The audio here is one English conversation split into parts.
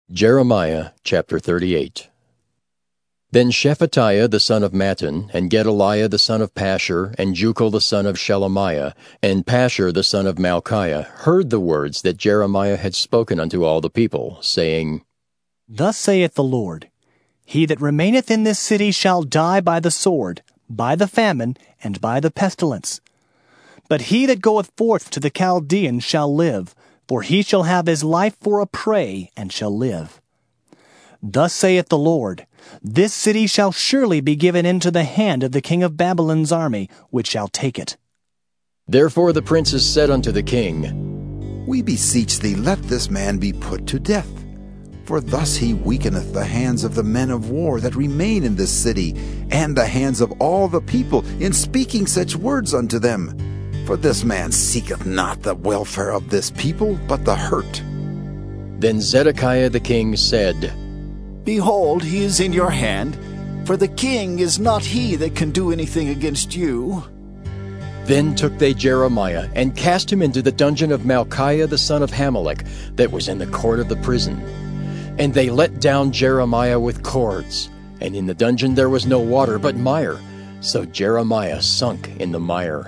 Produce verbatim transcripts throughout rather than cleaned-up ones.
Jeremiah chapter thirty-eight. Then Shephatiah the son of Mattan, and Gedaliah the son of Pashur, and Jucal the son of Shelemiah, and Pashur the son of Malchiah heard the words that Jeremiah had spoken unto all the people, saying, Thus saith the Lord, He that remaineth in this city shall die by the sword, by the famine, and by the pestilence. But he that goeth forth to the Chaldeans shall live, for he shall have his life for a prey, and shall live. Thus saith the Lord, This city shall surely be given into the hand of the king of Babylon's army, which shall take it. Therefore the princes said unto the king, We beseech thee, let this man be put to death. For thus he weakeneth the hands of the men of war that remain in this city, and the hands of all the people, in speaking such words unto them. For this man seeketh not the welfare of this people, but the hurt. Then Zedekiah the king said, Behold, he is in your hand, for the king is not he that can do anything against you. Then took they Jeremiah, and cast him into the dungeon of Malchiah the son of Hamelech, that was in the court of the prison. And they let down Jeremiah with cords, and in the dungeon there was no water but mire, so Jeremiah sunk in the mire.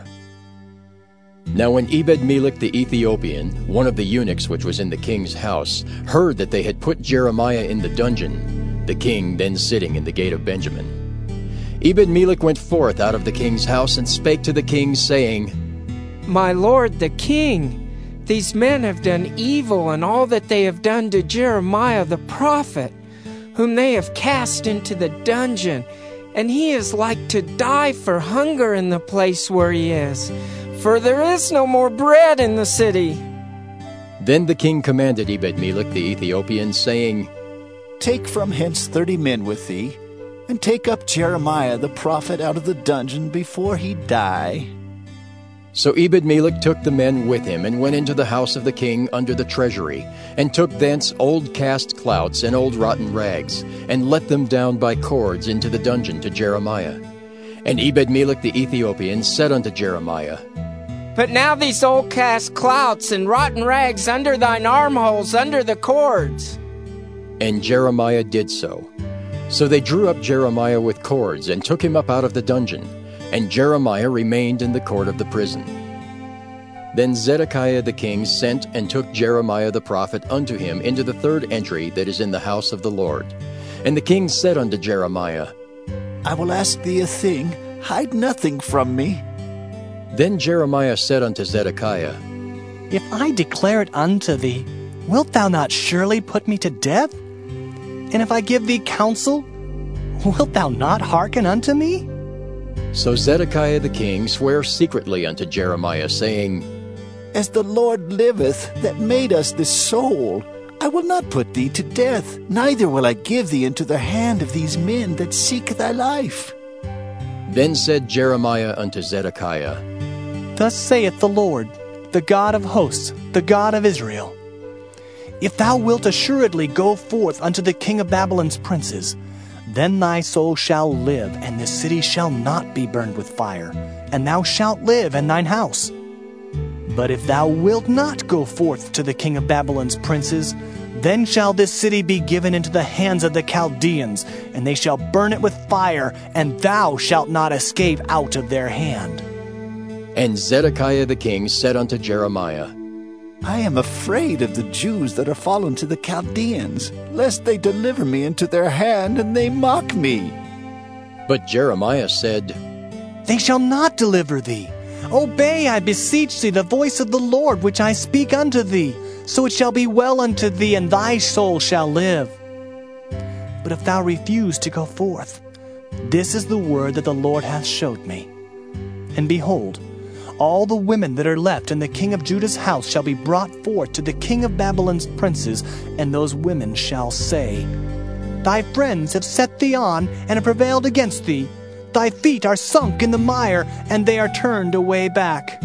Now when Ebed-Melech the Ethiopian, one of the eunuchs which was in the king's house, heard that they had put Jeremiah in the dungeon, the king then sitting in the gate of Benjamin, Ebed-Melech went forth out of the king's house and spake to the king, saying, My lord the king, these men have done evil in all that they have done to Jeremiah the prophet, whom they have cast into the dungeon, and he is like to die for hunger in the place where he is. For there is no more bread in the city. Then the king commanded Ebed-Melech the Ethiopian, saying, Take from hence thirty men with thee, and take up Jeremiah the prophet out of the dungeon before he die. So Ebed-Melech took the men with him, and went into the house of the king under the treasury, and took thence old cast clouts and old rotten rags, and let them down by cords into the dungeon to Jeremiah. And Ebed-Melech the Ethiopian said unto Jeremiah, Put now these old cast clouts and rotten rags under thine armholes, under the cords. And Jeremiah did so. So they drew up Jeremiah with cords, and took him up out of the dungeon, and Jeremiah remained in the court of the prison. Then Zedekiah the king sent and took Jeremiah the prophet unto him into the third entry that is in the house of the Lord. And the king said unto Jeremiah, I will ask thee a thing, hide nothing from me. Then Jeremiah said unto Zedekiah, If I declare it unto thee, wilt thou not surely put me to death? And if I give thee counsel, wilt thou not hearken unto me? So Zedekiah the king sware secretly unto Jeremiah, saying, As the Lord liveth, that made us this soul, I will not put thee to death, neither will I give thee into the hand of these men that seek thy life. Then said Jeremiah unto Zedekiah, Thus saith the Lord, the God of hosts, the God of Israel, If thou wilt assuredly go forth unto the king of Babylon's princes, then thy soul shall live, and this city shall not be burned with fire, and thou shalt live in thine house. But if thou wilt not go forth to the king of Babylon's princes, then shall this city be given into the hands of the Chaldeans, and they shall burn it with fire, and thou shalt not escape out of their hand. And Zedekiah the king said unto Jeremiah, I am afraid of the Jews that are fallen to the Chaldeans, lest they deliver me into their hand, and they mock me. But Jeremiah said, They shall not deliver thee. Obey, I beseech thee, the voice of the Lord which I speak unto thee, so it shall be well unto thee, and thy soul shall live. But if thou refuse to go forth, this is the word that the Lord hath showed me. And behold, all the women that are left in the king of Judah's house shall be brought forth to the king of Babylon's princes, and those women shall say, Thy friends have set thee on, and have prevailed against thee. Thy feet are sunk in the mire, and they are turned away back.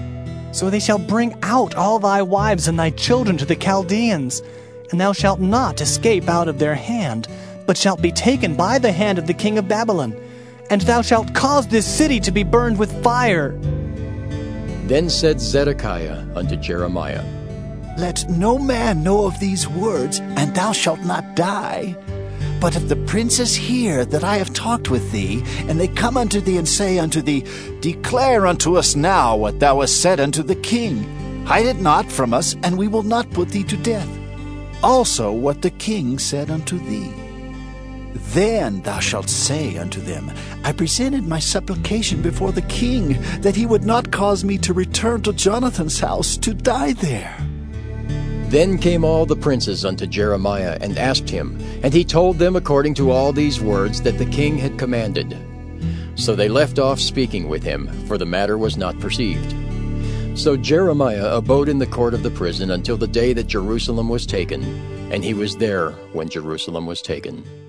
So they shall bring out all thy wives and thy children to the Chaldeans, and thou shalt not escape out of their hand, but shalt be taken by the hand of the king of Babylon, and thou shalt cause this city to be burned with fire. Then said Zedekiah unto Jeremiah, Let no man know of these words, and thou shalt not die. But if the princes hear that I have talked with thee, and they come unto thee and say unto thee, Declare unto us now what thou hast said unto the king. Hide it not from us, and we will not put thee to death. Also what the king said unto thee. Then thou shalt say unto them, I presented my supplication before the king, that he would not cause me to return to Jonathan's house to die there. Then came all the princes unto Jeremiah and asked him, and he told them according to all these words that the king had commanded. So they left off speaking with him, for the matter was not perceived. So Jeremiah abode in the court of the prison until the day that Jerusalem was taken, and he was there when Jerusalem was taken.